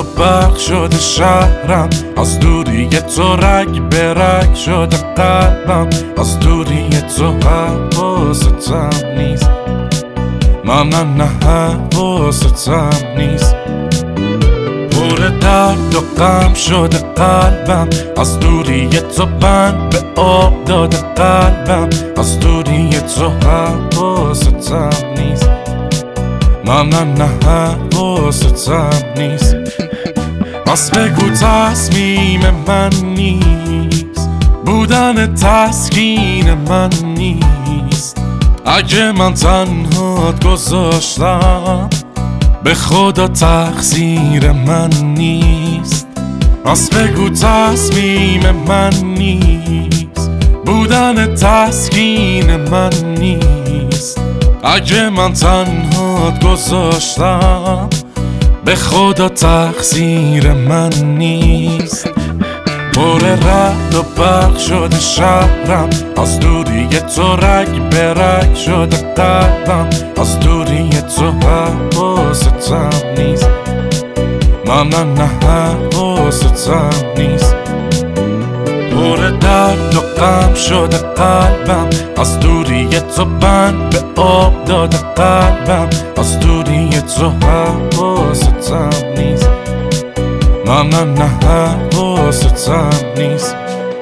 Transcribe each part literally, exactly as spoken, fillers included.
و برق شده شهرم، از دوری تو رگ به رگ شده قلبم، از دوری تو حواستم نیست، نه نه نه حواستم نیست. پر درد و غم شده قلبم، از دوری تو بند به آب داده قلبم، از دوری تو حواستم نیست، نه نه نه حواستم نیست. پس بگو تصمیم من نیست، بودن تسکین من نیست. اگه من تنهات گذاشتم، به خدا تقصیر من نیست. پس بگو تصمیم من نیست، بودن تسکین من نیست. اگه من تنهات گذاشتم، به خدا تقصیر من نیست. پر رعد و برق شده شهرم، از دوری تو رگ به رگ شده قلبم، از دوری تو حواستم نیست، نه نه نه حواستم نیست. پر درد و غم شده قلبم، از دوری تو بند به آب داده قلبم، از دوری تو حواستم نیست، نه نه نه حواستم نیست.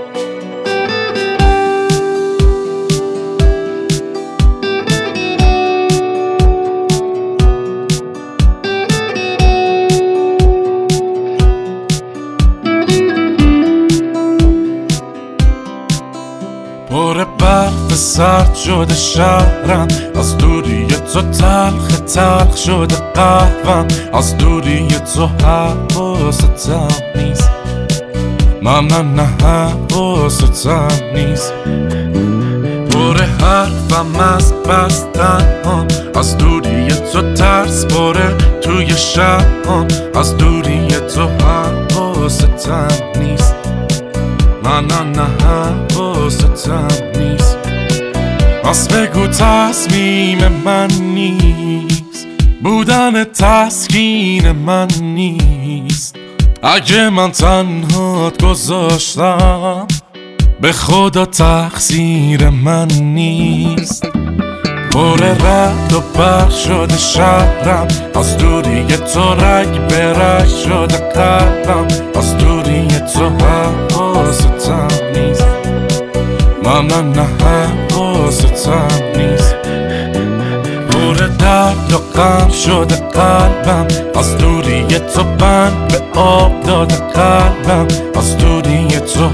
پر برف سرد شده شهرم، از دوری تو تلخ تلخ شده قهوم، از دوری تو حواستم نیست، نه نه نه حواستم نیست. پر حرفم از بستن هم، از دوری تو ترس پره توی شهرم، از دوری تو حواستم نیست، نه نه نه حواستم نیست. پس بگو تصمیم من نیست، بودن تسکین من نیست. اگه من تنهات گذاشتم، به خدا تقصیر من نیست. پر رعد و برق شده شهرم، از دوری تو رگ به رگ شده قلبم، از دوری تو حواستم نیست، نه نه نه حواستم نیست. پر درد و غم شده قلبم، از دوری تو بند به آب داده قلبم، از دوری تو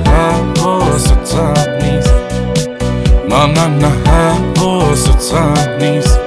حواستم نیست، نه نه نه حواستم نیست.